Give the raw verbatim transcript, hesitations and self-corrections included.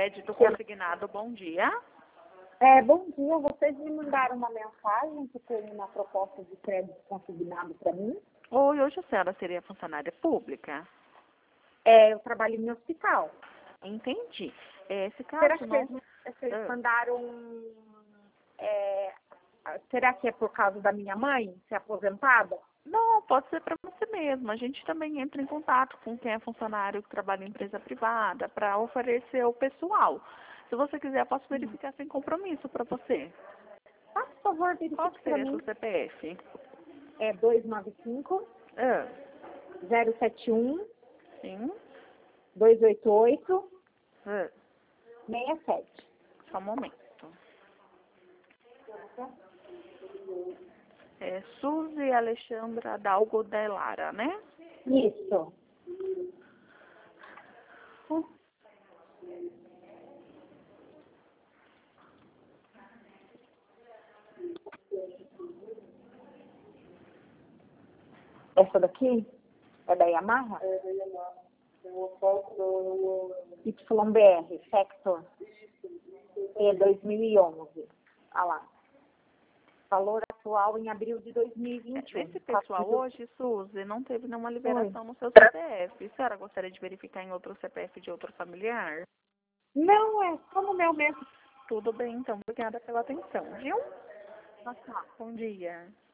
crédito consignado, bom dia. É, bom dia, vocês me mandaram uma mensagem que tem uma proposta de crédito consignado para mim. Oi, hoje a senhora seria funcionária pública? É, eu trabalho em hospital. Entendi. Esse Será caso que não... vocês, vocês Ah. mandaram... É, será que é por causa da minha mãe ser aposentada? Não, pode ser para você mesmo. A gente também entra em contato com quem é funcionário que trabalha em empresa privada para oferecer ao pessoal. Se você quiser, eu posso verificar sem compromisso para você. Ah, por favor, Qual verifique que para seria seu mim. C P F? É dois nove cinco, Ah, zero sete um, sim. dois oito oito, Ah, seis sete. só um momento. É Suzy Alexandra Dalgo de Lara, né? Isso. Essa daqui é da Yamaha? É da Yamaha. Tem uma foto do Y B R, Factor. É dois mil e onze. Olha lá. Valor atual em abril de dois mil e vinte e um. Esse pessoal hoje, Suzy, não teve nenhuma liberação Oi. no seu C P F. A senhora gostaria de verificar em outro C P F de outro familiar? Não, é só no meu mesmo. Tudo bem, então. Obrigada pela atenção, viu? Nossa. Bom dia.